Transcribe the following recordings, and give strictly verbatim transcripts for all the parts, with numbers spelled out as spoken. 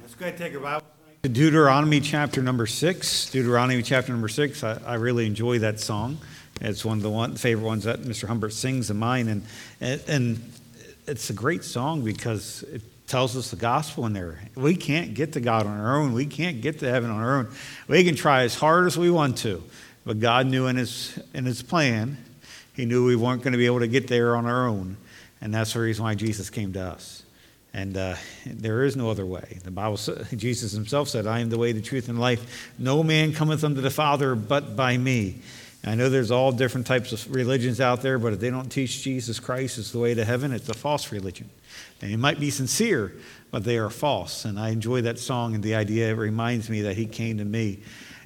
Let's go ahead and take our Bible to Deuteronomy chapter number six. Deuteronomy chapter number six. I, I really enjoy that song. It's one of the one, favorite ones that Mister Humbert sings of mine. And, and, and it's a great song because it tells us the gospel in there. We can't get to God on our own. We can't get to heaven on our own. We can try as hard as we want to. But God knew in his, in his plan, he knew we weren't going to be able to get there on our own. And that's the reason why Jesus came to us. And uh, there is no other way. The Bible, Jesus himself said, I am the way, the truth, and life. No man cometh unto the Father but by me. And I know there's all different types of religions out there, but if they don't teach Jesus Christ as the way to heaven, it's a false religion. And it might be sincere, but they are false. And I enjoy that song and the idea. It reminds me that he came to me.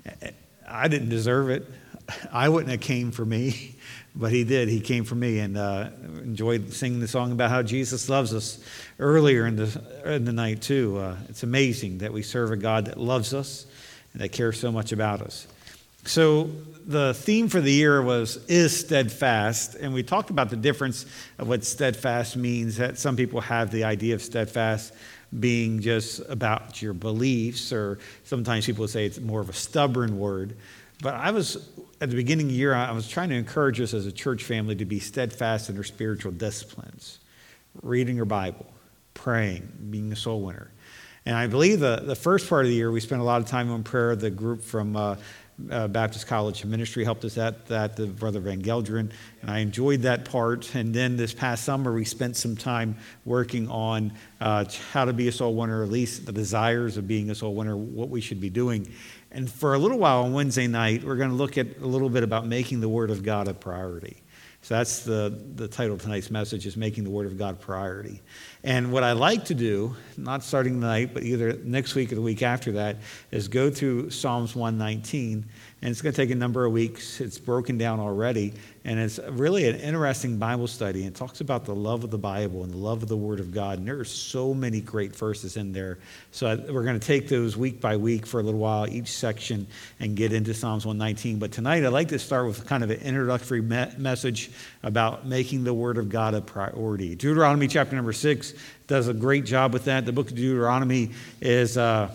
I didn't deserve it. I wouldn't have came for me, but he did. He came for me, and uh, enjoyed singing the song about how Jesus loves us earlier in the in the night too. Uh, it's amazing that we serve a God that loves us and that cares so much about us. So the theme for the year was is steadfast, and we talked about the difference of what steadfast means. That some people have the idea of steadfast being just about your beliefs, or sometimes people say it's more of a stubborn word. But I was, at the beginning of the year, I was trying to encourage us as a church family to be steadfast in our spiritual disciplines. Reading your Bible, praying, being a soul winner. And I believe the, the first part of the year, we spent a lot of time on prayer. The group from uh, uh, Baptist College of Ministry helped us at that, the Brother Van Gelderen. And I enjoyed that part. And then this past summer, we spent some time working on uh, how to be a soul winner, at least the desires of being a soul winner, what we should be doing. And for a little while on Wednesday night, we're going to look at a little bit about making the Word of God a priority. So that's the, the title of tonight's message, is making the Word of God a priority. And what I like to do, not starting tonight, but either next week or the week after that, is go through Psalms one nineteen. And it's going to take a number of weeks. It's broken down already. And it's really an interesting Bible study. It talks about the love of the Bible and the love of the Word of God. And there are so many great verses in there. So we're going to take those week by week for a little while, each section, and get into Psalms one nineteen. But tonight I'd like to start with kind of an introductory me- message about making the Word of God a priority. Deuteronomy chapter number six does a great job with that. The book of Deuteronomy is, uh,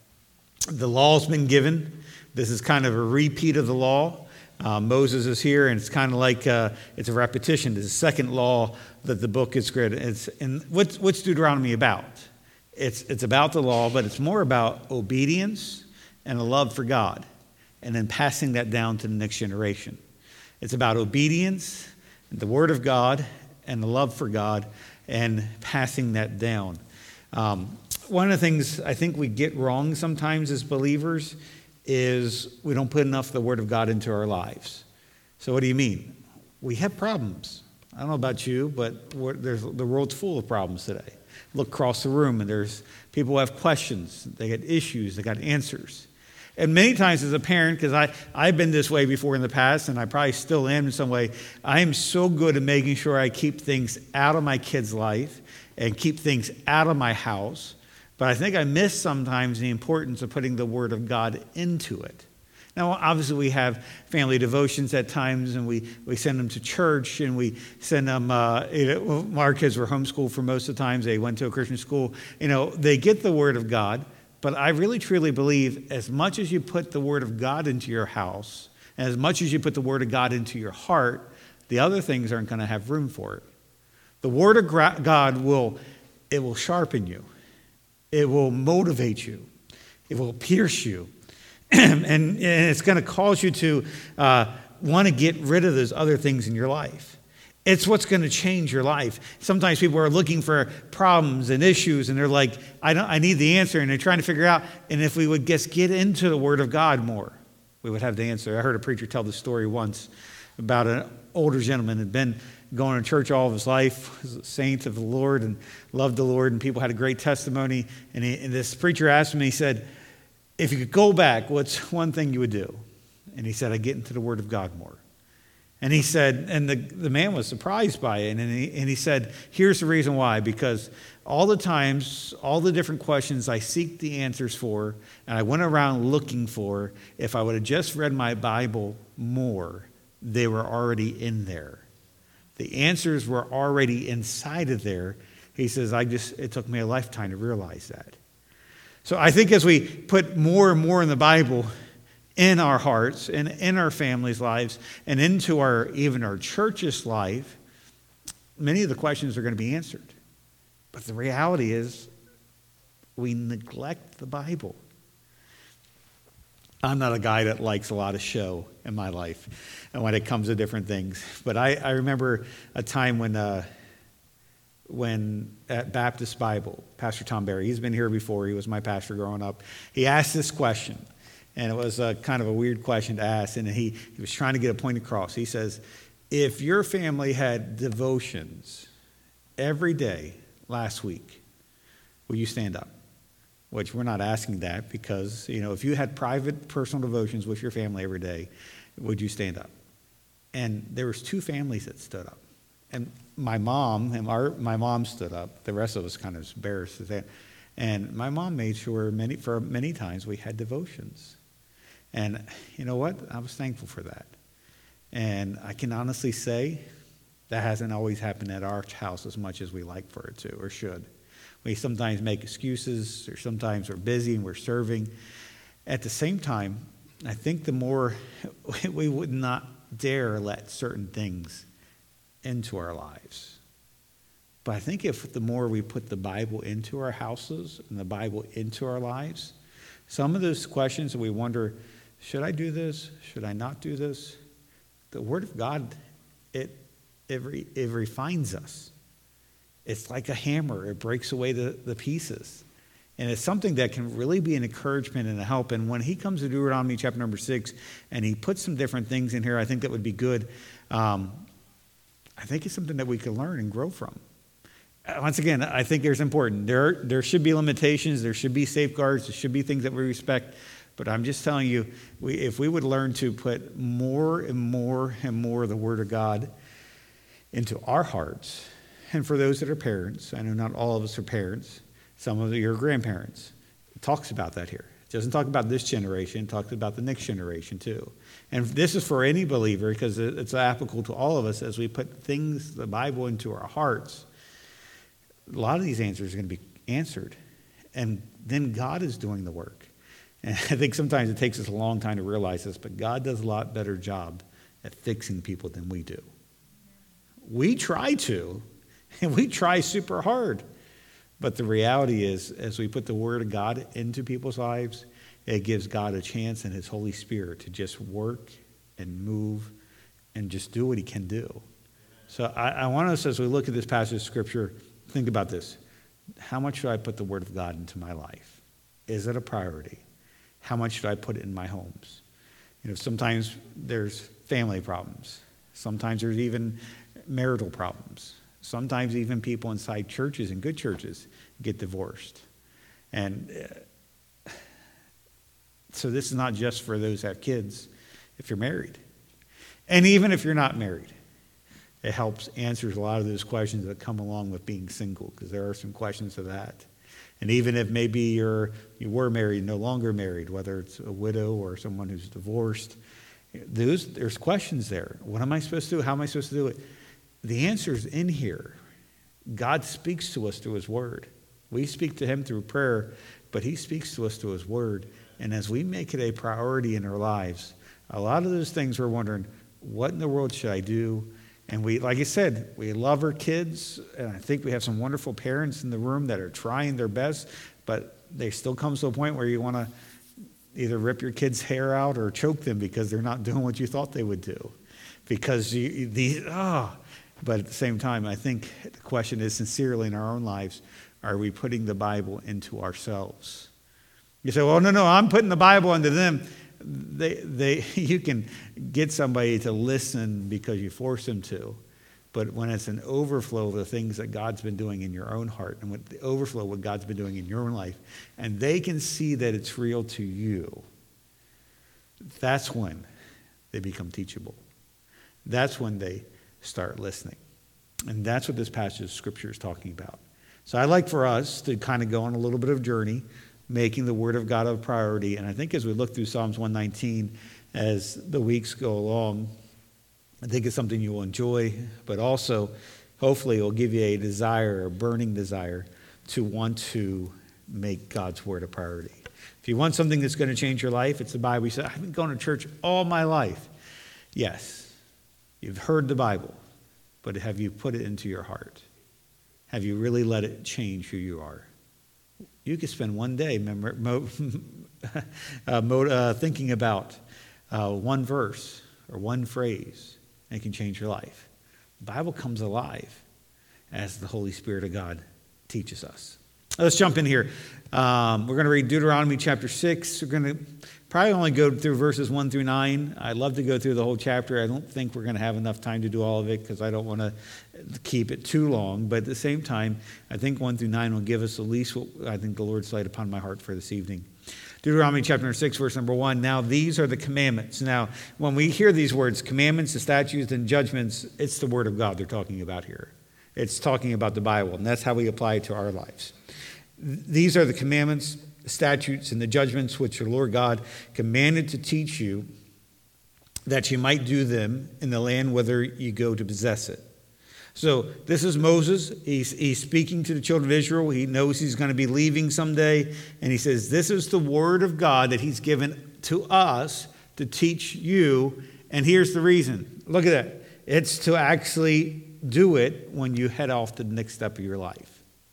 the law's been given. This is kind of a repeat of the law. Uh, Moses is here, and it's kind of like uh, it's a repetition. There's a second law that the book is created. It's, and what's, what's Deuteronomy about? It's, it's about the law, but it's more about obedience and a love for God, and then passing that down to the next generation. It's about obedience, the Word of God, and the love for God, and passing that down. Um, one of the things I think we get wrong sometimes as believers is we don't put enough of the Word of God into our lives. So what do you mean? We have problems. I don't know about you, but there's, the world's full of problems today. Look across the room, and there's people who have questions. They got issues. They got answers. And many times as a parent, because I, I've been this way before in the past, and I probably still am in some way, I am so good at making sure I keep things out of my kid's life and keep things out of my house. But I think I miss sometimes the importance of putting the Word of God into it. Now, obviously, we have family devotions at times, and we, we send them to church, and we send them, uh, you know, our kids were homeschooled for most of the times. They went to a Christian school. You know, they get the Word of God, but I really, truly believe as much as you put the Word of God into your house, and as much as you put the Word of God into your heart, the other things aren't going to have room for it. The Word of God will, it will sharpen you. It will motivate you. It will pierce you. and, and it's going to cause you to uh, want to get rid of those other things in your life. It's what's going to change your life. Sometimes people are looking for problems and issues, and they're like, I don't, I need the answer, and they're trying to figure out, and if we would just get into the Word of God more, we would have the answer. I heard a preacher tell the story once about an older gentleman who had been going to church all of his life, was a saint of the Lord and loved the Lord, and people had a great testimony. And, he, and this preacher asked him, he said, if you could go back, what's one thing you would do? And he said, I'd get into the Word of God more. And he said, and the, the man was surprised by it. And he, and he said, here's the reason why. Because all the times, all the different questions I seek the answers for, and I went around looking for, if I would have just read my Bible more, they were already in there. The answers were already inside of there. He says, I just, it took me a lifetime to realize that. So I think as we put more and more in the Bible in our hearts and in our families' lives and into our even our church's life, many of the questions are going to be answered. But the reality is we neglect the Bible. I'm not a guy that likes a lot of show in my life and when it comes to different things. But I, I remember a time when uh, when at Baptist Bible, Pastor Tom Barry, he's been here before. He was my pastor growing up. He asked this question, and it was a, kind of a weird question to ask. And he, he was trying to get a point across. He says, if your family had devotions every day last week, will you stand up? Which we're not asking that because, you know, if you had private personal devotions with your family every day, would you stand up? And there was two families that stood up. And my mom, and our, my mom stood up. The rest of us kind of embarrassed. And my mom made sure many for many times we had devotions. And you know what? I was thankful for that. And I can honestly say that hasn't always happened at our house as much as we like for it to or should. We sometimes make excuses, or sometimes we're busy and we're serving. At the same time, I think the more we would not dare let certain things into our lives. But I think if the more we put the Bible into our houses and the Bible into our lives, some of those questions that we wonder, should I do this? Should I not do this? The Word of God, it, it, re, it refines us. It's like a hammer. It breaks away the, the pieces. And it's something that can really be an encouragement and a help. And when he comes to Deuteronomy chapter number six, and he puts some different things in here, I think that would be good. Um, I think it's something that we can learn and grow from. Once again, I think there's important. There, there should be limitations. There should be safeguards. There should be things that we respect. But I'm just telling you, we, if we would learn to put more and more and more of the Word of God into our hearts, and for those that are parents, I know not all of us are parents. Some of you are grandparents. It talks about that here. It doesn't talk about this generation. It talks about the next generation too. And this is for any believer because it's applicable to all of us as we put things, the Bible, into our hearts. A lot of these answers are going to be answered. And then God is doing the work. And I think sometimes it takes us a long time to realize this, but God does a lot better job at fixing people than we do. We try to, and we try super hard. But the reality is, as we put the Word of God into people's lives, it gives God a chance and His Holy Spirit to just work and move and just do what He can do. So I, I want us, as we look at this passage of Scripture, think about this. How much should I put the Word of God into my life? Is it a priority? How much should I put it in my homes? You know, sometimes there's family problems. Sometimes there's even marital problems. Sometimes even people inside churches and good churches get divorced. And uh, so this is not just for those that have kids, if you're married. And even if you're not married, it helps answers a lot of those questions that come along with being single, because there are some questions of that. And even if maybe you're you were married, no longer married, whether it's a widow or someone who's divorced, those, there's questions there. What am I supposed to do? How am I supposed to do it? The answer's in here. God speaks to us through His Word. We speak to Him through prayer, but He speaks to us through His Word. And as we make it a priority in our lives, a lot of those things we're wondering, what in the world should I do? And we, like I said, we love our kids, and I think we have some wonderful parents in the room that are trying their best, but there still comes to a point where you want to either rip your kids' hair out or choke them because they're not doing what you thought they would do. Because you, the, oh, but at the same time, I think the question is sincerely in our own lives, are we putting the Bible into ourselves? You say, well, no, no, I'm putting the Bible into them. They, they, you can get somebody to listen because you force them to. But when it's an overflow of the things that God's been doing in your own heart and with the overflow of what God's been doing in your own life, and they can see that it's real to you, that's when they become teachable. That's when they start listening. And that's what this passage of Scripture is talking about. So I'd like for us to kind of go on a little bit of a journey, making the Word of God a priority. And I think as we look through Psalms one nineteen, as the weeks go along, I think it's something you will enjoy, but also hopefully it will give you a desire, a burning desire, to want to make God's word a priority. If you want something that's going to change your life, it's the Bible. You say, I've been going to church all my life. Yes, you've heard the Bible, but have you put it into your heart? Have you really let it change who you are? You could spend one day memor- mo- uh, mo- uh, thinking about uh, one verse or one phrase, and it can change your life. The Bible comes alive as the Holy Spirit of God teaches us. Let's jump in here. Um, we're going to read Deuteronomy chapter six. We're going to probably only go through verses one through nine. I'd love to go through the whole chapter. I don't think we're going to have enough time to do all of it because I don't want to keep it too long. But at the same time, I think one through nine will give us at least what I think the Lord's laid upon my heart for this evening. Deuteronomy chapter six, verse number one. Now these are the commandments. Now, when we hear these words, commandments, the statutes, and judgments, it's the word of God they're talking about here. It's talking about the Bible, and that's how we apply it to our lives. These are the commandments, the statutes, and the judgments which the Lord God commanded to teach you, that you might do them in the land whither you go to possess it. So this is Moses. He's, he's speaking to the children of Israel. He knows he's going to be leaving someday. And he says, this is the word of God that he's given to us to teach you. And here's the reason. Look at that. It's to actually do it when you head off to the next step of your life.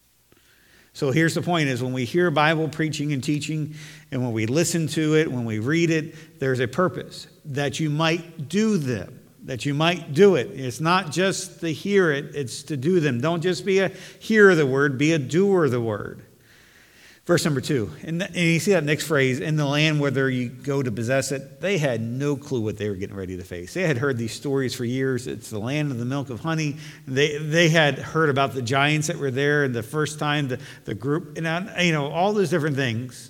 So here's the point is when we hear Bible preaching and teaching, and when we listen to it, when we read it, there's a purpose that you might do them, that you might do it. It's not just to hear it, it's to do them. Don't just be a hearer of the word, be a doer of the word. Verse number two, and, and you see that next phrase, in the land whither you go to possess it, they had no clue what they were getting ready to face. They had heard these stories for years. It's the land of the milk of honey. They they had heard about the giants that were there, and the first time the, the group, and you know, all those different things.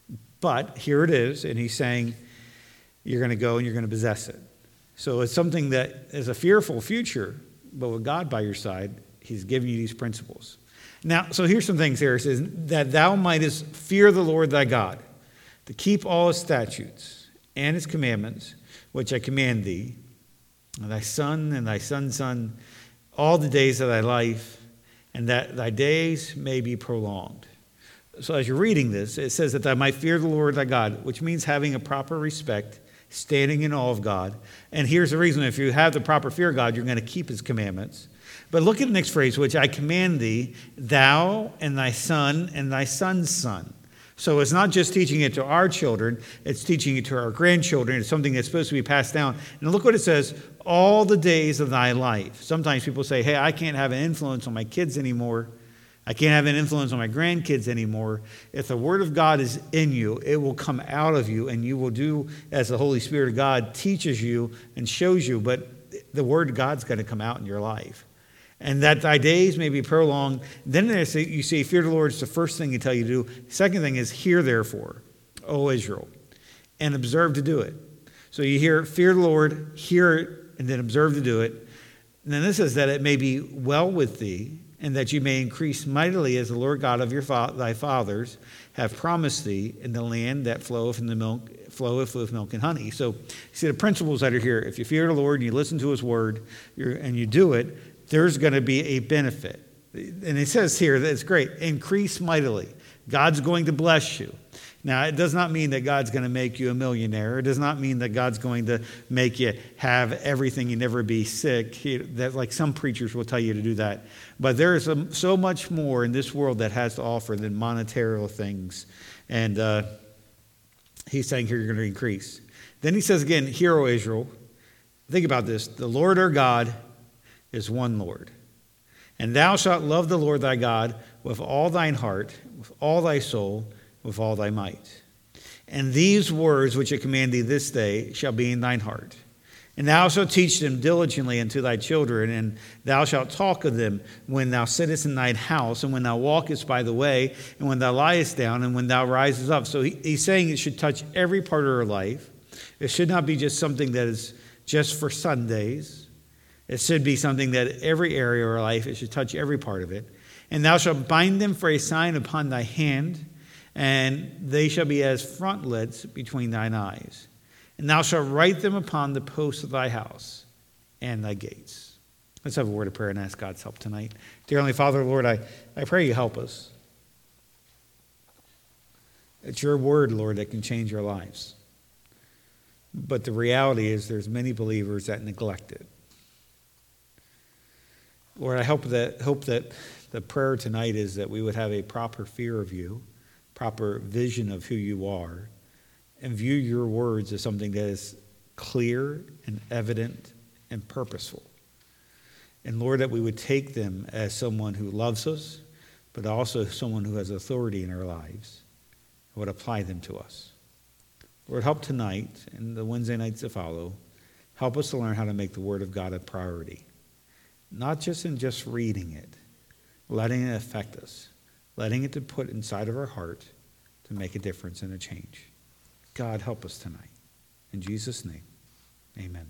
But here it is, and he's saying, you're going to go and you're going to possess it. So it's something that is a fearful future, but with God by your side, he's giving you these principles. Now, so here's some things here. It says, that thou mightest fear the Lord thy God, to keep all his statutes and his commandments, which I command thee, and thy son and thy son's son, all the days of thy life, and that thy days may be prolonged. So as you're reading this, it says that thou might fear the Lord thy God, which means having a proper respect, standing in awe of God. And here's the reason. If you have the proper fear of God, you're going to keep his commandments. But look at the next phrase, which I command thee, thou and thy son and thy son's son. So it's not just teaching it to our children, it's teaching it to our grandchildren. It's something that's supposed to be passed down. And look what it says, all the days of thy life. Sometimes people say, hey, I can't have an influence on my kids anymore. I can't have an influence on my grandkids anymore. If the word of God is in you, it will come out of you, and you will do as the Holy Spirit of God teaches you and shows you. But the word of God's going to come out in your life. And that thy days may be prolonged. Then you see, fear the Lord is the first thing he tell you to do. Second thing is, hear therefore, O Israel, and observe to do it. So you hear, fear the Lord, hear it, and then observe to do it. And then this says that it may be well with thee, and that you may increase mightily as the Lord God of your fa- thy fathers have promised thee in the land that floweth in the milk, floweth with milk and honey. So you see the principles that are here. If you fear the Lord and you listen to his word you're, and you do it, there's going to be a benefit. And it says here that it's great. Increase mightily. God's going to bless you. Now, it does not mean that God's going to make you a millionaire. It does not mean that God's going to make you have everything, you never be sick. He, that, like some preachers will tell you to do that. But there is a, so much more in this world that has to offer than monetary things. And uh, he's saying here you're going to increase. Then he says again, hear, O Israel. Think about this. The Lord our God is one Lord. And thou shalt love the Lord thy God with all thine heart, with all thy soul, with all thy might. And these words which I command thee this day shall be in thine heart. And thou shalt teach them diligently unto thy children, and thou shalt talk of them when thou sittest in thine house, and when thou walkest by the way, and when thou liest down, and when thou risest up. So he, he's saying it should touch every part of our life. It should not be just something that is just for Sundays. It should be something that every area of our life, it should touch every part of it. And thou shalt bind them for a sign upon thy hand, and they shall be as frontlets between thine eyes. And thou shalt write them upon the posts of thy house and thy gates. Let's have a word of prayer and ask God's help tonight. Dear Heavenly Father, Lord, I, I pray you help us. It's your word, Lord, that can change our lives. But the reality is there's many believers that neglect it. Lord, I hope that hope that the prayer tonight is that we would have a proper fear of you, proper vision of who you are, and view your words as something that is clear and evident and purposeful. And Lord, that we would take them as someone who loves us, but also someone who has authority in our lives, and would apply them to us. Lord, help tonight and the Wednesday nights to follow. Help us to learn how to make the Word of God a priority. Not just in just reading it, letting it affect us, letting it to put inside of our heart to make a difference and a change. God, help us tonight. In Jesus' name, amen.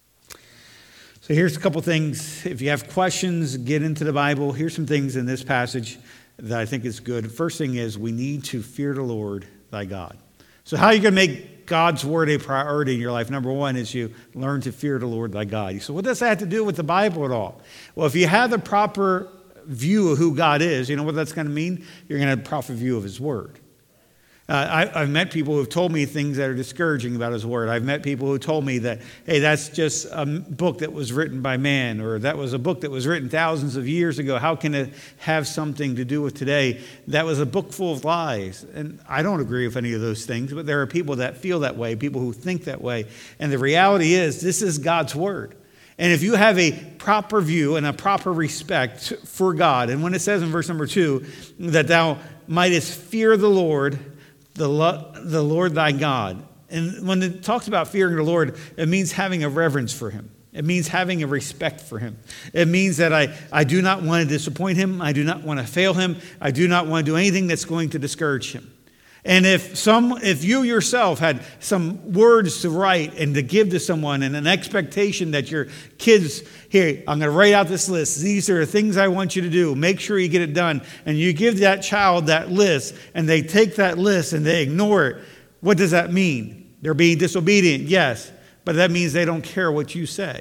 So here's a couple things. If you have questions, get into the Bible. Here's some things in this passage that I think is good. First thing is we need to fear the Lord thy God. So how are you going to make God's word a priority in your life? Number one is you learn to fear the Lord thy God. So what does that have to do with the Bible at all? Well, if you have the proper view of who God is, you know what that's going to mean? You're going to have a proper view of his word. Uh, I, I've met people who have told me things that are discouraging about his word. I've met people who told me that, hey, that's just a book that was written by man, or that was a book that was written thousands of years ago. How can it have something to do with today? That was a book full of lies. And I don't agree with any of those things, but there are people that feel that way, people who think that way. And the reality is, this is God's word. And if you have a proper view and a proper respect for God, and when it says in verse number two, that thou mightest fear the Lord, The, lo- the Lord thy God. And when it talks about fearing the Lord, it means having a reverence for him. It means having a respect for him. It means that I, I do not want to disappoint him. I do not want to fail him. I do not want to do anything that's going to discourage him. And if some, if you yourself had some words to write and to give to someone and an expectation that your kids, here, I'm going to write out this list. These are the things I want you to do. Make sure you get it done. And you give that child that list and they take that list and they ignore it. What does that mean? They're being disobedient, yes. But that means they don't care what you say.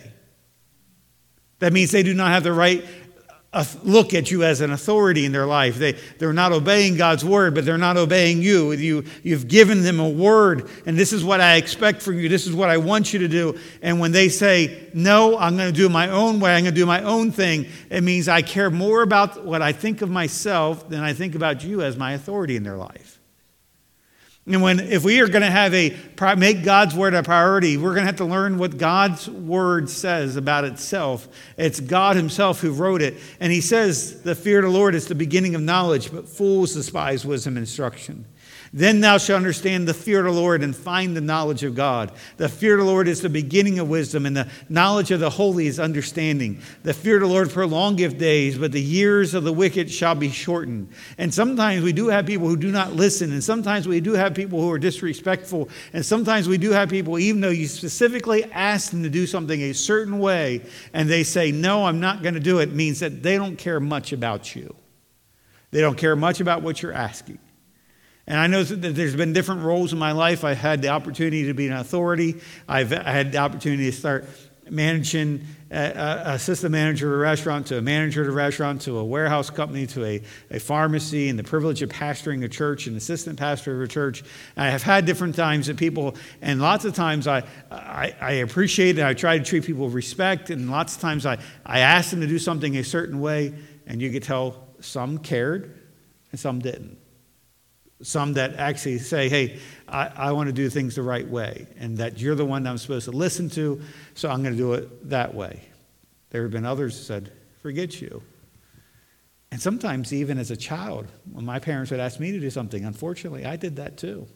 That means they do not have the right look at you as an authority in their life. They, they're not obeying God's word, but they're not obeying you. you. You've given them a word, and this is what I expect from you. This is what I want you to do. And when they say, no, I'm going to do my own way, I'm going to do my own thing, it means I care more about what I think of myself than I think about you as my authority in their life. And when, if we are going to have a, make God's word a priority, we're going to have to learn what God's word says about itself. It's God himself who wrote it. And he says, the fear of the Lord is the beginning of knowledge, but fools despise wisdom and instruction. Then thou shalt understand the fear of the Lord and find the knowledge of God. The fear of the Lord is the beginning of wisdom, and the knowledge of the holy is understanding. The fear of the Lord prolongeth days, but the years of the wicked shall be shortened. And sometimes we do have people who do not listen, and sometimes we do have people who are disrespectful, and sometimes we do have people, even though you specifically ask them to do something a certain way, and they say, no, I'm not going to do it, means that they don't care much about you. They don't care much about what you're asking. And I know that there's been different roles in my life. I've had the opportunity to be an authority. I've had the opportunity to start managing, uh, assistant manager of a restaurant, to a manager of a restaurant, to a warehouse company, to a, a pharmacy, and the privilege of pastoring a church, and assistant pastor of a church. And I have had different times that people, and lots of times I, I, I appreciate it. I try to treat people with respect, and lots of times I, I ask them to do something a certain way, and you could tell some cared and some didn't. Some that actually say, hey, I, I want to do things the right way, and that you're the one that I'm supposed to listen to, so I'm going to do it that way. There have been others who said, forget you. And sometimes even as a child, when my parents would ask me to do something, unfortunately, I did that too.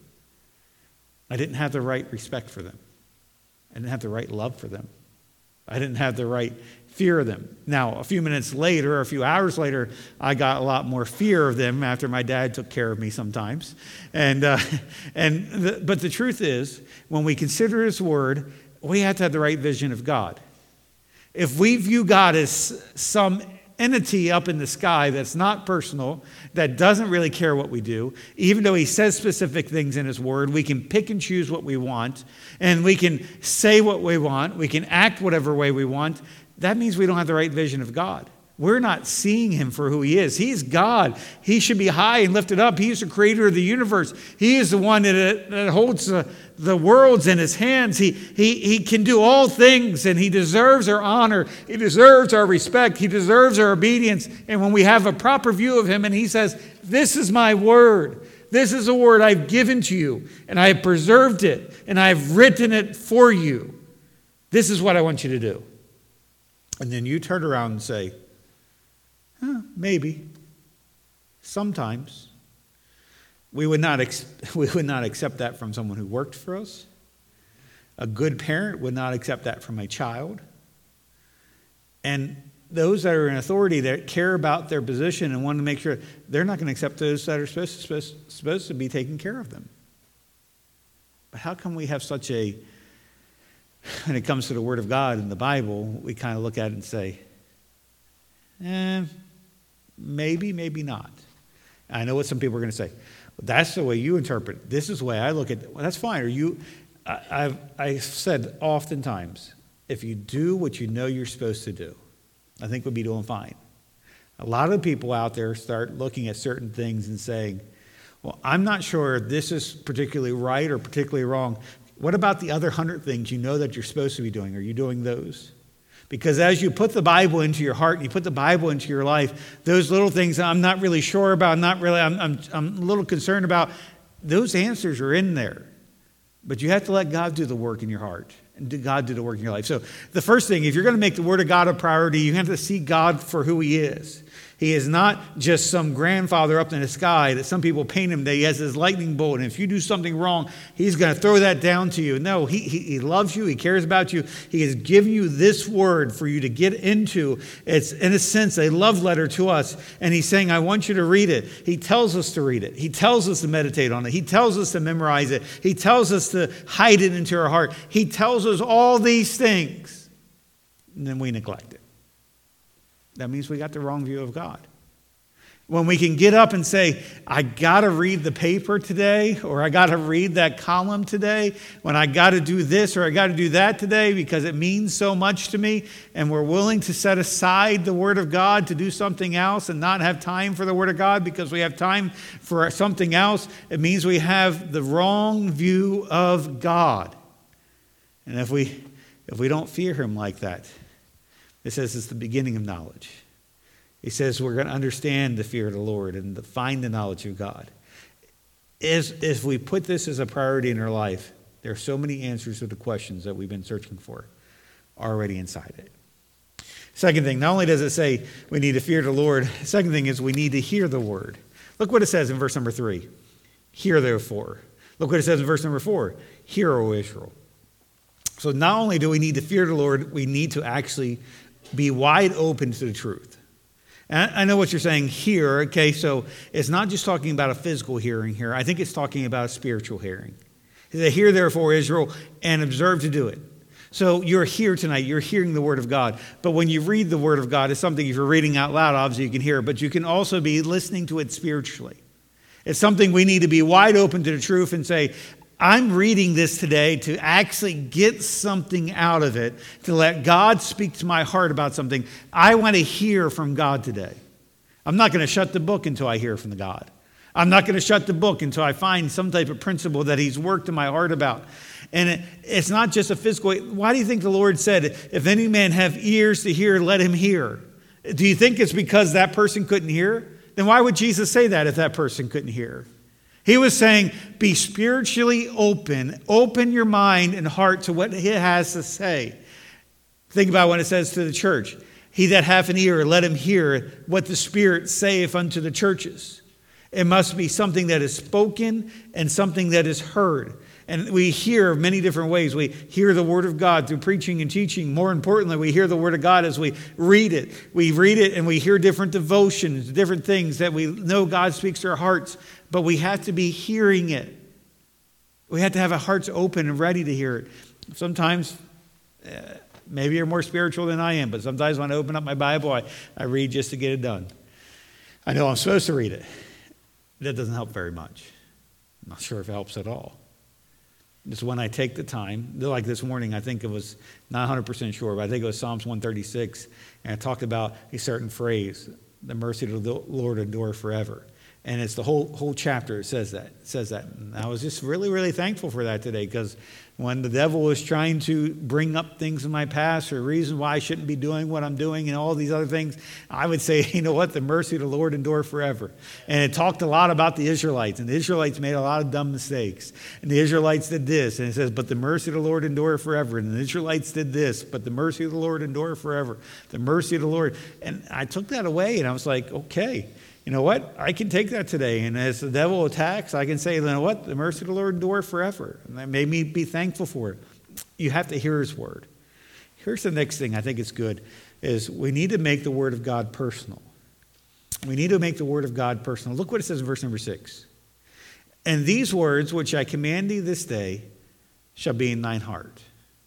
I didn't have the right respect for them. I didn't have the right love for them. I didn't have the right fear of them. Now, a few minutes later, or a few hours later, I got a lot more fear of them after my dad took care of me sometimes. And uh, and the, but the truth is, when we consider his word, we have to have the right vision of God. If we view God as some entity up in the sky that's not personal, that doesn't really care what we do, even though he says specific things in his word, we can pick and choose what we want, and we can say what we want, we can act whatever way we want, that means we don't have the right vision of God. we're not seeing him for who he is. He's God. He should be high and lifted up. He's the creator of the universe. He is the one that, that holds the, the worlds in his hands. He, he, he can do all things, and he deserves our honor. He deserves our respect. He deserves our obedience. And when we have a proper view of him, and he says, this is my word. This is a word I've given to you, and I have preserved it, and I have written it for you. This is what I want you to do. And then you turn around and say, huh, maybe, sometimes. We would not ex- we would not accept that from someone who worked for us. A good parent would not accept that from a child. And those that are in authority that care about their position and want to make sure, they're not going to accept those that are supposed to, supposed, supposed to be taking care of them. But how come we have such a, when it comes to the Word of God and the Bible, we kind of look at it and say, eh, maybe, maybe not. I know what some people are going to say. Well, that's the way you interpret it. This is the way I look at it. Well, that's fine. Or you, I, I've, I've said oftentimes, if you do what you know you're supposed to do, I think we'll be doing fine. A lot of people out there start looking at certain things and saying, well, I'm not sure this is particularly right or particularly wrong. What about the other hundred things you know that you're supposed to be doing? Are you doing those? Because as you put the Bible into your heart, and you put the Bible into your life, those little things that I'm not really sure about, I'm not really, I'm, I'm, I'm a little concerned about, those answers are in there. But you have to let God do the work in your heart, and God do the work in your life. So the first thing, if you're going to make the Word of God a priority, you have to see God for who he is. He is not just some grandfather up in the sky that some people paint him that he has his lightning bolt, and if you do something wrong, he's going to throw that down to you. No, he, he, he loves you. He cares about you. He has given you this word for you to get into. It's, in a sense, a love letter to us, and he's saying, I want you to read it. He tells us to read it. He tells us to meditate on it. He tells us to memorize it. He tells us to hide it into our heart. He tells us all these things, and then we neglect it. That means we got the wrong view of God. When we can get up and say, I got to read the paper today, or I got to read that column today, when I got to do this or I got to do that today because it means so much to me, and we're willing to set aside the Word of God to do something else and not have time for the Word of God because we have time for something else, it means we have the wrong view of God. And if we, if we don't fear him like that, it says it's the beginning of knowledge. He says we're going to understand the fear of the Lord and to find the knowledge of God. As, if we put this as a priority in our life, there are so many answers to the questions that we've been searching for already inside it. Second thing, not only does it say we need to fear the Lord, second thing is we need to hear the word. Look what it says in verse number three. Hear therefore. Look what it says in verse number four. Hear, O Israel. So not only do we need to fear the Lord, we need to actually be wide open to the truth. And I know what you're saying here, okay, so it's not just talking about a physical hearing here. I think it's talking about a spiritual hearing. He said, hear therefore, Israel, and observe to do it. So you're here tonight, you're hearing the Word of God. But when you read the Word of God, it's something, if you're reading out loud, obviously you can hear it, but you can also be listening to it spiritually. It's something we need to be wide open to the truth and say, I'm reading this today to actually get something out of it, to let God speak to my heart about something. I want to hear from God today. I'm not going to shut the book until I hear from the God. I'm not going to shut the book until I find some type of principle that he's worked in my heart about. And it, it's not just a physical. Why do you think the Lord said, if any man have ears to hear, let him hear? Do you think it's because that person couldn't hear? Then why would Jesus say that if that person couldn't hear? He was saying, be spiritually open. Open your mind and heart to what he has to say. Think about what it says to the church. He that hath an ear, let him hear what the Spirit saith unto the churches. It must be something that is spoken and something that is heard. And we hear many different ways. We hear the Word of God through preaching and teaching. More importantly, we hear the Word of God as we read it. We read it and we hear different devotions, different things that we know God speaks to our hearts. But we have to be hearing it. We have to have our hearts open and ready to hear it. Sometimes, uh, maybe you're more spiritual than I am, but sometimes when I open up my Bible, I, I read just to get it done. I know I'm supposed to read it. That doesn't help very much. I'm not sure if it helps at all. It's when I take the time, like this morning, I think it was not one hundred percent sure, but I think it was Psalms one thirty-six, and it talked about a certain phrase, the mercy of the Lord endure forever. And it's the whole whole chapter, it says that. It says that. And I was just really, really thankful for that today, because when the devil was trying to bring up things in my past or reasons why I shouldn't be doing what I'm doing and all these other things, I would say, you know what, the mercy of the Lord endure forever. And it talked a lot about the Israelites, and the Israelites made a lot of dumb mistakes. And the Israelites did this, and it says, but the mercy of the Lord endure forever. And the Israelites did this, but the mercy of the Lord endure forever. The mercy of the Lord. And I took that away, and I was like, okay. You know what? I can take that today. And as the devil attacks, I can say, you know what? The mercy of the Lord endure forever. And that made me be thankful for it. You have to hear his word. Here's the next thing I think is good, is we need to make the word of God personal. We need to make the word of God personal. Look what it says in verse number six. And these words which I command thee this day shall be in thine heart.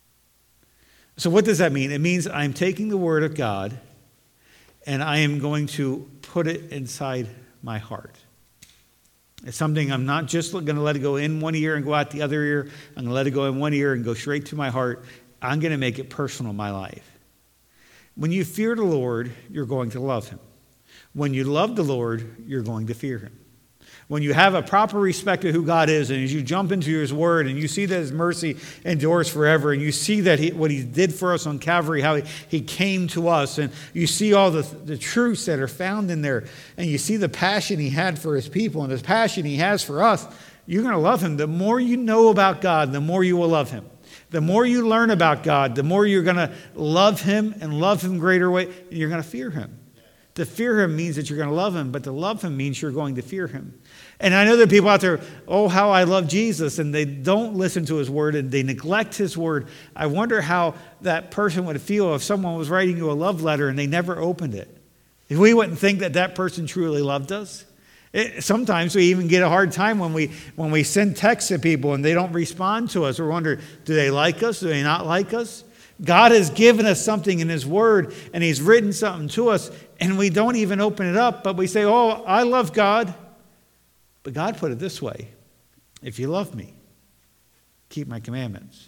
So what does that mean? It means I'm taking the word of God and I am going to put it inside my heart. It's something I'm not just going to let it go in one ear and go out the other ear. I'm going to let it go in one ear and go straight to my heart. I'm going to make it personal in my life. When you fear the Lord, you're going to love him. When you love the Lord, you're going to fear him. When you have a proper respect of who God is, and as you jump into his word and you see that his mercy endures forever, and you see that he, what he did for us on Calvary, how he, he came to us, and you see all the, the truths that are found in there, and you see the passion he had for his people and the passion he has for us, you're going to love him. The more you know about God, the more you will love him. The more you learn about God, the more you're going to love him and love him greater way, and you're going to fear him. To fear him means that you're going to love him, but to love him means you're going to fear him. And I know there are people out there, oh, how I love Jesus, and they don't listen to his word and they neglect his word. I wonder how that person would feel if someone was writing you a love letter and they never opened it. If we wouldn't think that that person truly loved us. It, sometimes we even get a hard time when we when we send texts to people and they don't respond to us. We wonder, do they like us? Do they not like us? God has given us something in his word, and he's written something to us, and we don't even open it up, but we say, oh, I love God. But God put it this way: if you love me, keep my commandments.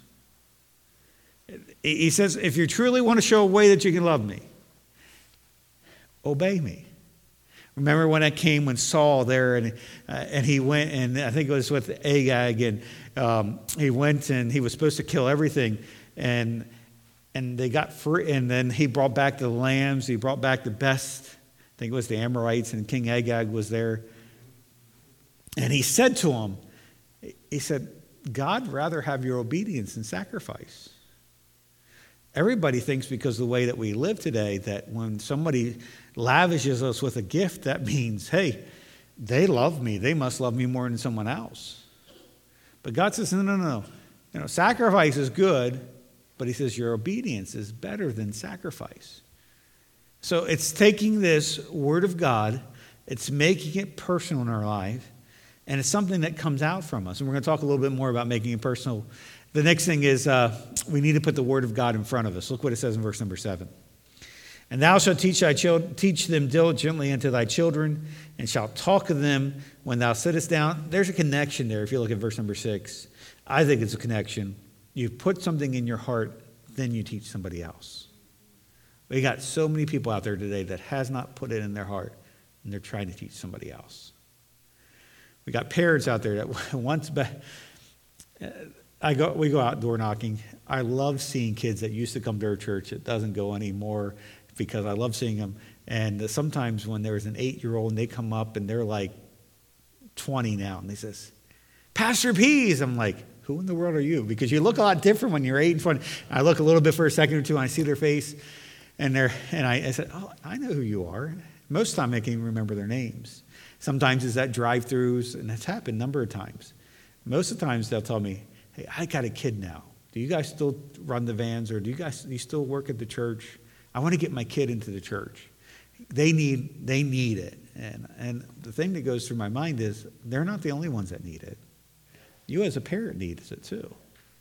He says, if you truly want to show a way that you can love me, obey me. Remember when I came, when Saul there, and uh, and he went, and I think it was with Agag, and um, he went and he was supposed to kill everything, and and they got free, and then he brought back the lambs, he brought back the best. I think it was the Amorites, and King Agag was there. And he said to him, he said, God rather have your obedience than sacrifice. Everybody thinks because of the way that we live today that when somebody lavishes us with a gift, that means, hey, they love me. They must love me more than someone else. But God says, no, no, no. You know, sacrifice is good, but he says your obedience is better than sacrifice. So it's taking this word of God, it's making it personal in our life, and it's something that comes out from us. And we're going to talk a little bit more about making it personal. The next thing is uh, we need to put the word of God in front of us. Look what it says in verse number seven. And thou shalt teach thy children, teach them diligently unto thy children, and shalt talk of them when thou sittest down. There's a connection there if you look at verse number six. I think it's a connection. You put something in your heart, then you teach somebody else. We got so many people out there today that has not put it in their heart, and they're trying to teach somebody else. We got parents out there that once back, I go, we go out door knocking. I love seeing kids that used to come to our church. It doesn't go anymore because I love seeing them. And sometimes when there's an eight-year-old and they come up and they're like twenty now, and they says, Pastor Pease. I'm like, who in the world are you? Because you look a lot different when you're eight and twenty. I look a little bit for a second or two, and I see their face, and they're and I, I said, oh, I know who you are. Most of the time, I can't even remember their names. Sometimes it's at drive-thrus, and it's happened a number of times. Most of the times, they'll tell me, hey, I got a kid now. Do you guys still run the vans, or do you guys do you still work at the church? I want to get my kid into the church. They need they need it. And, and the thing that goes through my mind is they're not the only ones that need it. You as a parent needs it too.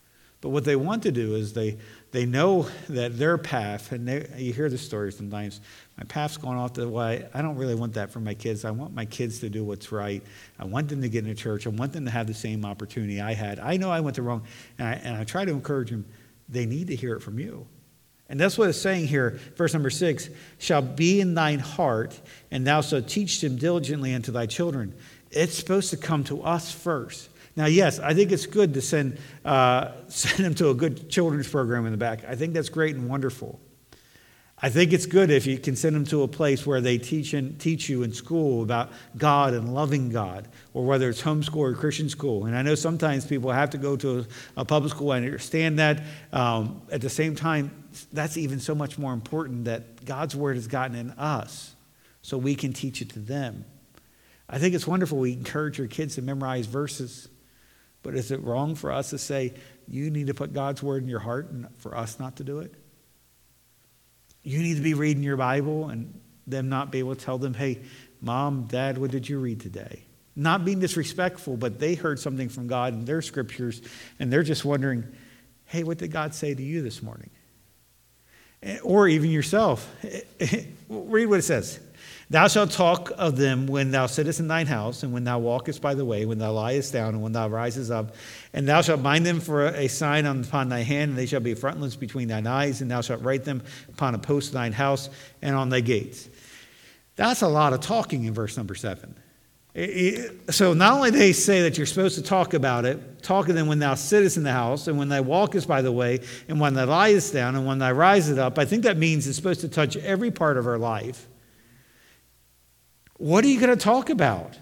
But what they want to do is they they know that their path, and they, you hear the story sometimes, my path's going off the way. I don't really want that for my kids. I want my kids to do what's right. I want them to get into church. I want them to have the same opportunity I had. I know I went the wrong, and I, and I try to encourage them. They need to hear it from you. And that's what it's saying here, verse number six, shall be in thine heart, and thou shalt teach them diligently unto thy children. It's supposed to come to us first. Now, yes, I think it's good to send uh, send them to a good children's program in the back. I think that's great and wonderful. I think it's good if you can send them to a place where they teach and teach you in school about God and loving God, or whether it's homeschool or Christian school. And I know sometimes people have to go to a, a public school. I understand that. Um, at the same time, that's even so much more important that God's word has gotten in us so we can teach it to them. I think it's wonderful we encourage your kids to memorize verses. But is it wrong for us to say, you need to put God's word in your heart and for us not to do it? You need to be reading your Bible and them not be able to tell them, hey, Mom, Dad, what did you read today? Not being disrespectful, but they heard something from God in their scriptures and they're just wondering, hey, what did God say to you this morning? Or even yourself. Read what it says. Thou shalt talk of them when thou sittest in thine house, and when thou walkest by the way, when thou liest down, and when thou risest up. And thou shalt bind them for a sign upon thy hand, and they shall be frontlets between thine eyes, and thou shalt write them upon a post of thine house and on thy gates. That's a lot of talking in verse number seven. So not only do they say that you're supposed to talk about it, talk of them when thou sittest in the house, and when thou walkest by the way, and when thou liest down, and when thou risest up. I think that means it's supposed to touch every part of our life. What are you going to talk about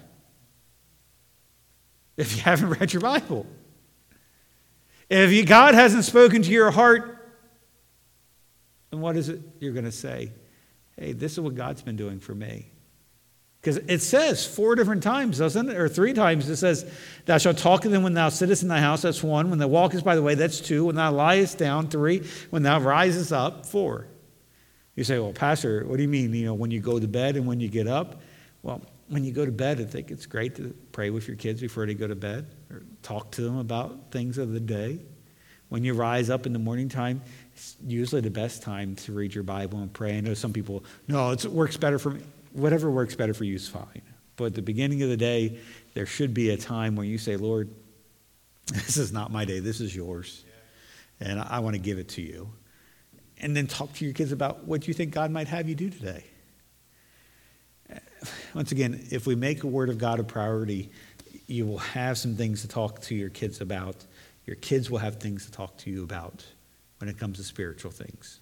if you haven't read your Bible? If you, God hasn't spoken to your heart, then what is it you're going to say? Hey, this is what God's been doing for me. Because it says four different times, doesn't it? Or three times it says, thou shalt talk to them when thou sittest in thy house, that's one. When thou walkest by the way, that's two. When thou liest down, three. When thou risest up, four. You say, well, Pastor, what do you mean? You know, when you go to bed and when you get up? Well, when you go to bed, I think it's great to pray with your kids before they go to bed or talk to them about things of the day. When you rise up in the morning time, it's usually the best time to read your Bible and pray. I know some people, no, it's, it works better for me. Whatever works better for you is fine. But at the beginning of the day, there should be a time where you say, Lord, this is not my day. This is yours. And I want to give it to you. And then talk to your kids about what you think God might have you do today. Once again, if we make a word of God a priority, you will have some things to talk to your kids about. Your kids will have things to talk to you about when it comes to spiritual things,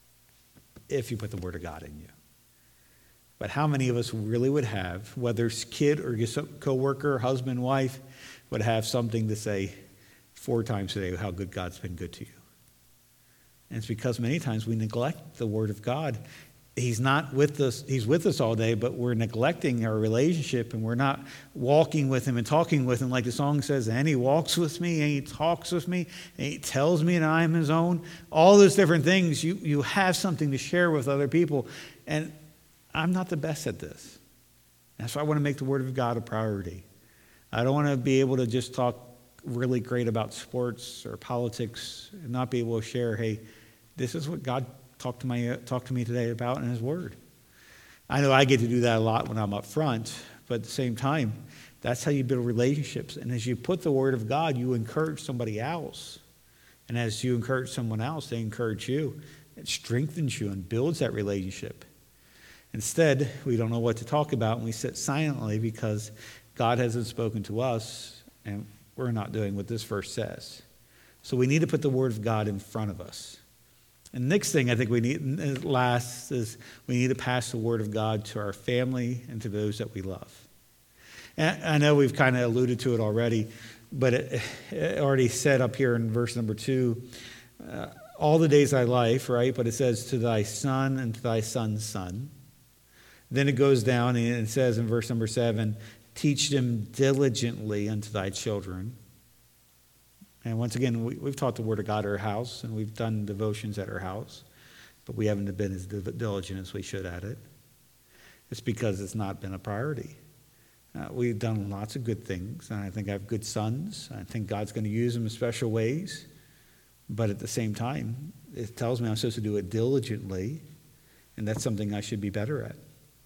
if you put the word of God in you. But how many of us really would have, whether it's kid or co-worker, husband, wife, would have something to say four times today how good God's been good to you? And it's because many times we neglect the word of God. He's not with us, he's with us all day, but we're neglecting our relationship and we're not walking with him and talking with him like the song says, and he walks with me and he talks with me and he tells me that I am his own. All those different things, you, you have something to share with other people. And I'm not the best at this. That's why I want to make the word of God a priority. I don't want to be able to just talk really great about sports or politics and not be able to share, hey, this is what God Talk to, my, talk to me today about in his word. I know I get to do that a lot when I'm up front, but at the same time, that's how you build relationships. And as you put the word of God, you encourage somebody else. And as you encourage someone else, they encourage you. It strengthens you and builds that relationship. Instead, we don't know what to talk about and we sit silently because God hasn't spoken to us and we're not doing what this verse says. So we need to put the word of God in front of us. And the next thing I think we need, last, is we need to pass the word of God to our family and to those that we love. And I know we've kind of alluded to it already, but it, it already said up here in verse number two, uh, all the days of thy life, right? But it says to thy son and to thy son's son. Then it goes down and it says in verse number seven, teach them diligently unto thy children. And once again, we, we've taught the Word of God at our house, and we've done devotions at our house, but we haven't been as diligent as we should at it. It's because it's not been a priority. Uh, we've done lots of good things, and I think I have good sons. I think God's going to use them in special ways. But at the same time, it tells me I'm supposed to do it diligently, and that's something I should be better at.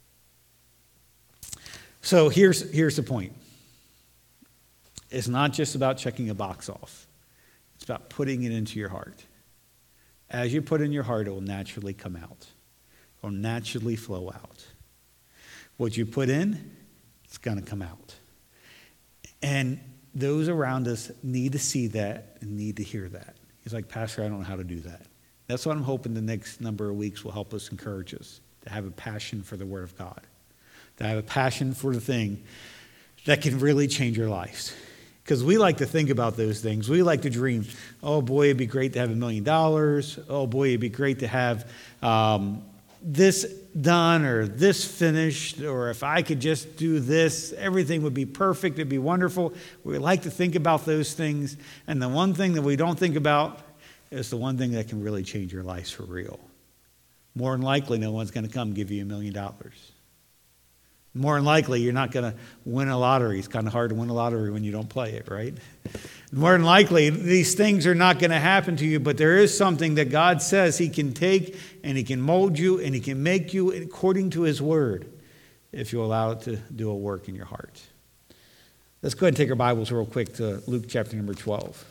So here's, here's the point. It's not just about checking a box off. It's about putting it into your heart. As you put in your heart, it will naturally come out. It will naturally flow out. What you put in, it's going to come out. And those around us need to see that and need to hear that. He's like, Pastor, I don't know how to do that. That's what I'm hoping the next number of weeks will help us, encourage us to have a passion for the Word of God, to have a passion for the thing that can really change your lives. Because we like to think about those things. We like to dream, oh boy, it'd be great to have a million dollars. Oh boy, it'd be great to have um, this done or this finished, or if I could just do this, everything would be perfect, it'd be wonderful. We like to think about those things. And the one thing that we don't think about is the one thing that can really change your lives for real. More than likely, no one's going to come give you a million dollars. More than likely, you're not going to win a lottery. It's kind of hard to win a lottery when you don't play it, right? More than likely, these things are not going to happen to you, but there is something that God says He can take and He can mold you and He can make you according to His Word if you allow it to do a work in your heart. Let's go ahead and take our Bibles real quick to Luke chapter number twelve.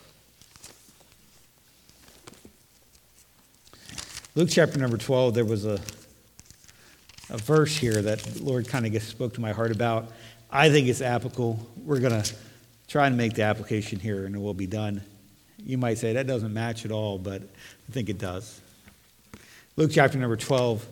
Luke chapter number twelve, there was a a verse here that the Lord kind of spoke to my heart about. I think it's applicable. We're going to try and make the application here and it will be done. You might say that doesn't match at all, but I think it does. Luke chapter number twelve.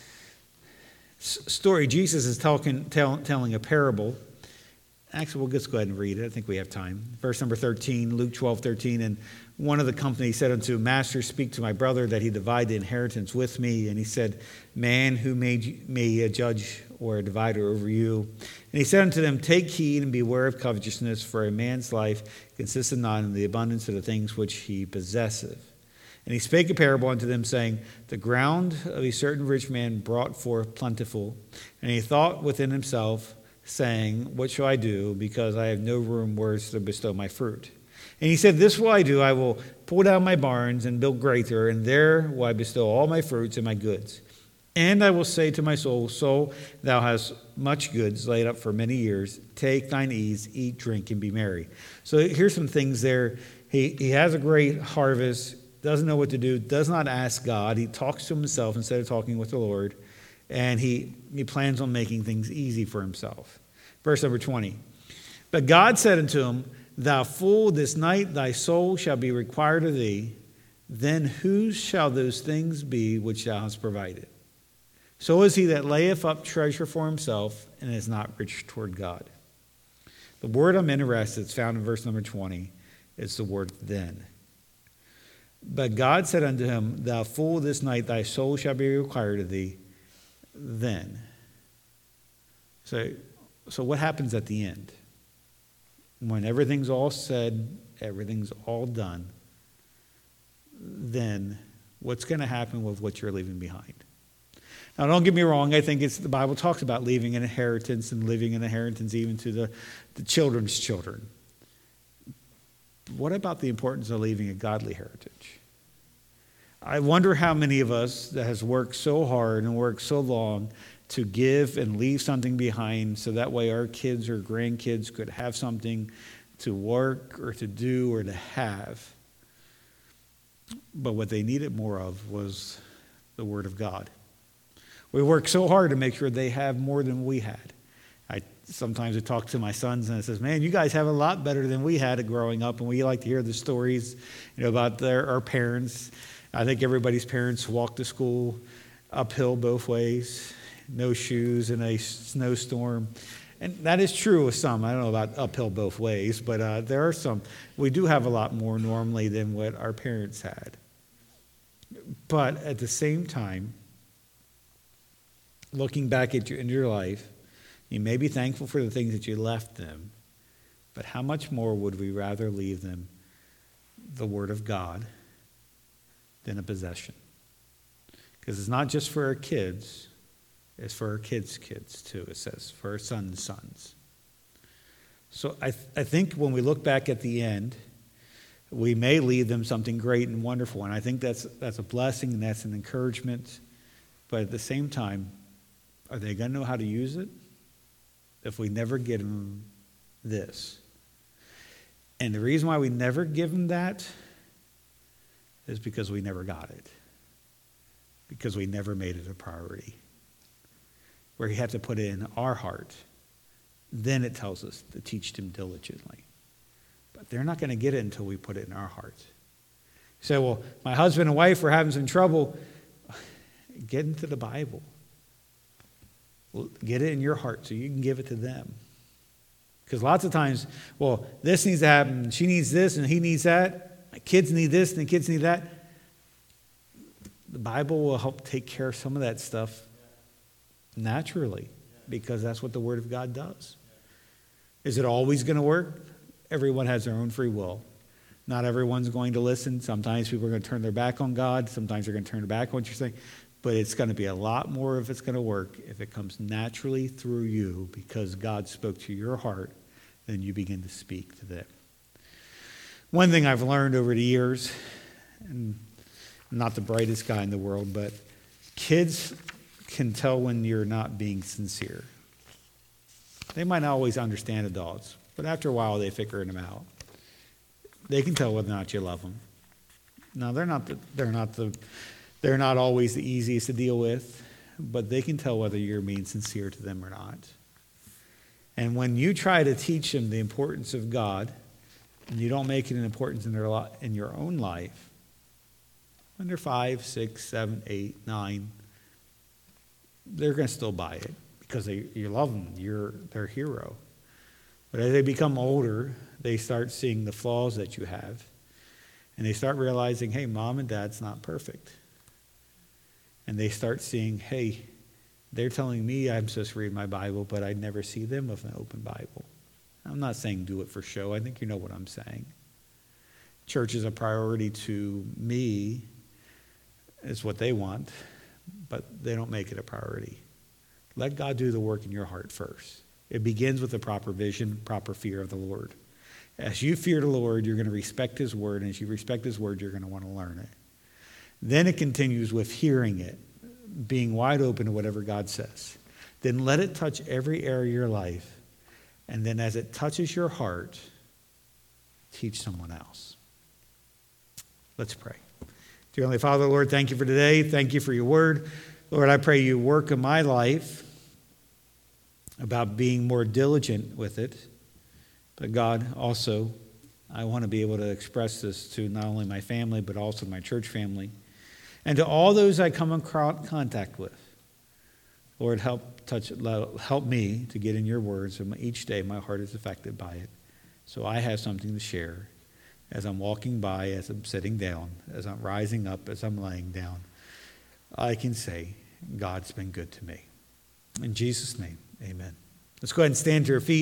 Story, Jesus is talking, tell, telling a parable. Actually, we'll just go ahead and read it. I think we have time. Verse number thirteen, Luke twelve, thirteen. And one of the company said unto, Master, speak to my brother that he divide the inheritance with me. And he said, Man, who made me a judge or a divider over you? And he said unto them, Take heed and beware of covetousness, for a man's life consisteth not in the abundance of the things which he possesseth. And he spake a parable unto them, saying, The ground of a certain rich man brought forth plentiful. And he thought within himself, saying, What shall I do, because I have no room where to bestow my fruit? And he said, This will I do, I will pull down my barns and build greater, and there will I bestow all my fruits and my goods. And I will say to my soul, Soul, thou hast much goods laid up for many years. Take thine ease, eat, drink, and be merry. So here's some things there. He, he has a great harvest, doesn't know what to do, does not ask God. He talks to himself instead of talking with the Lord. And he, he plans on making things easy for himself. Verse number twenty. But God said unto him, Thou fool, this night thy soul shall be required of thee. Then whose shall those things be which thou hast provided? So is he that layeth up treasure for himself and is not rich toward God. The word I'm interested, it's found in verse number twenty, is the word then. But God said unto him, Thou fool, this night thy soul shall be required of thee. Then. So, so what happens at the end? When everything's all said, everything's all done, then what's going to happen with what you're leaving behind? Now, don't get me wrong. I think it's the Bible talks about leaving an inheritance and leaving an inheritance even to the, the children's children. What about the importance of leaving a godly heritage? I wonder how many of us that has worked so hard and worked so long to give and leave something behind so that way our kids or grandkids could have something to work or to do or to have. But what they needed more of was the Word of God. We work so hard to make sure they have more than we had. I sometimes I talk to my sons and I says, man, you guys have a lot better than we had growing up, and we like to hear the stories, you know, about their, our parents. I think everybody's parents walked to school uphill both ways, no shoes in a snowstorm. And that is true with some. I don't know about uphill both ways, but uh, there are some. We do have a lot more normally than what our parents had. But at the same time, looking back at your, in your life, you may be thankful for the things that you left them, but how much more would we rather leave them the Word of God than a possession? Because it's not just for our kids, it's for our kids' kids too, it says, for our sons' sons. So I, th- I think when we look back at the end, we may leave them something great and wonderful. And I think that's that's a blessing and that's an encouragement. But at the same time, are they going to know how to use it if we never give them this? And the reason why we never give them that is because we never got it. Because we never made it a priority. Where you have to put it in our heart. Then it tells us to teach them diligently. But they're not going to get it until we put it in our heart. You say, well, my husband and wife are having some trouble. Get into the Bible. Get it in your heart so you can give it to them. Because lots of times, well, this needs to happen. She needs this and he needs that. My kids need this and the kids need that. The Bible will help take care of some of that stuff naturally. Because that's what the Word of God does. Is it always going to work? Everyone has their own free will. Not everyone's going to listen. Sometimes people are going to turn their back on God. Sometimes they're going to turn their back on what you're saying. But it's going to be a lot more if it's going to work if it comes naturally through you because God spoke to your heart, then you begin to speak to them. One thing I've learned over the years, and I'm not the brightest guy in the world, but kids can tell when you're not being sincere. They might not always understand adults, but after a while they figure them out. They can tell whether or not you love them. Now they're not the, they're not the they're not always the easiest to deal with, but they can tell whether you're being sincere to them or not. And when you try to teach them the importance of God, and you don't make it an importance in their li- in your own life, when they're five, six, seven, eight, nine, they're going to still buy it because they, you love them. You're their hero. But as they become older, they start seeing the flaws that you have. And they start realizing, hey, mom and dad's not perfect. And they start seeing, hey, they're telling me I'm supposed to read my Bible, but I never see them with an open Bible. I'm not saying do it for show. I think you know what I'm saying. Church is a priority to me, is what they want, but they don't make it a priority. Let God do the work in your heart first. It begins with a proper vision, proper fear of the Lord. As you fear the Lord, you're going to respect His word, and as you respect His word, you're going to want to learn it. Then it continues with hearing it, being wide open to whatever God says. Then let it touch every area of your life, and then as it touches your heart, teach someone else. Let's pray. Dear Heavenly Father, Lord, thank you for today. Thank you for your word. Lord, I pray you work in my life about being more diligent with it. But God, also, I want to be able to express this to not only my family, but also my church family. And to all those I come in contact with. Lord, help touch, help me to get in your words. And each day my heart is affected by it. So I have something to share as I'm walking by, as I'm sitting down, as I'm rising up, as I'm laying down. I can say, God's been good to me. In Jesus' name, amen. Let's go ahead and stand to your feet.